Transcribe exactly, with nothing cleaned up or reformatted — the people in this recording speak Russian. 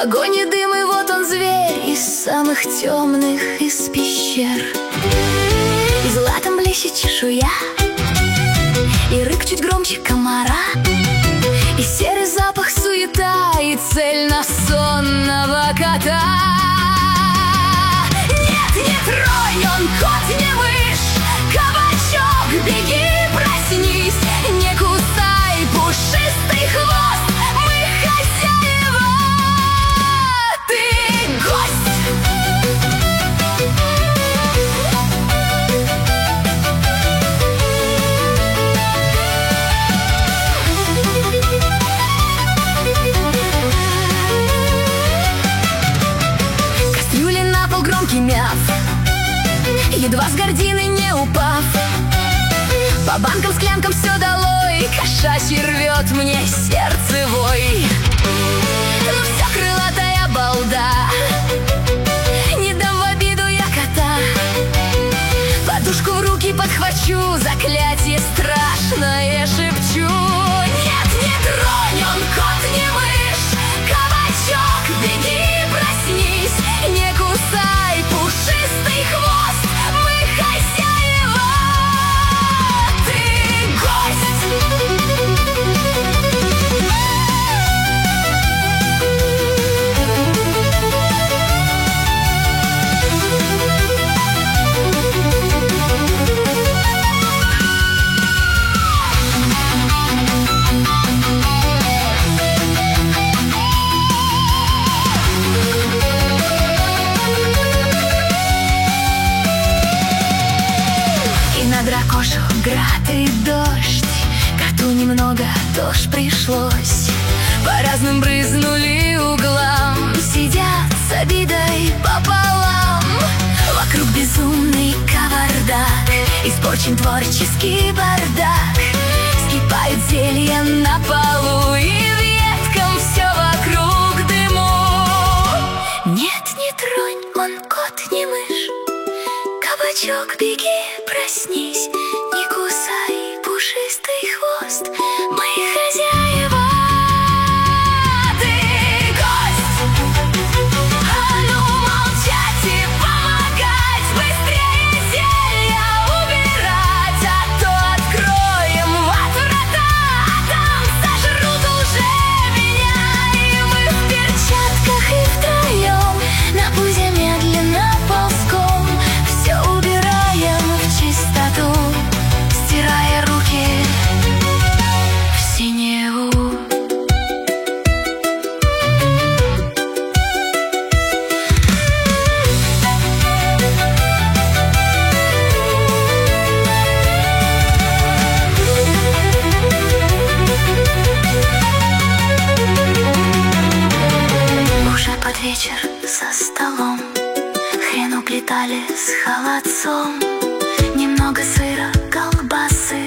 Огонь и дым, и вот он зверь из самых темных из пещер. И златом блещет чешуя, и рык чуть громче комара, и серый запах суета, и цель на сонного кота. Нет, не тронь, он кот, не мышь, кабачок, беги, проснись, не кусай пушистый хвост, мы хозяева, ты гость. Кастрюли на пол, громкий мяв, едва с гордины не упав. По банкам, склянкам все долой, кошачий рвет мне сердце вой. Ну все, крылатая балда, не дам в обиду я кота. Подушку в руки подхвачу, заклятие страшное шепчу. Нет, не тронь, он кот, не мышь, кабачок, беги, проснись, не кусай пушистый хвост, мы хозяева, ты гость. Дракошу град и дождь, коту немного тоже пришлось. По разным брызнули углам, сидят с обидой пополам. Вокруг безумный кавардак, испорчен творческий бардак. Скипают зелья на полу, и веткам все вокруг дыму. Нет, не тронь, он кот, не мышь, кабачок, беги, проснись, не кусай пушистый хвост, мы хозяева, ты гость. А ну молчать и помогать, быстрее зелья убирать, а то откроем от врата, а там сожрут уже меня. И мы в перчатках и втроем на пузе медленно ползком все убираем в чистоту, стирая руки в синеву. Уже под вечер за столом хрен уплетали с холодцом, немного сыра, колбасы,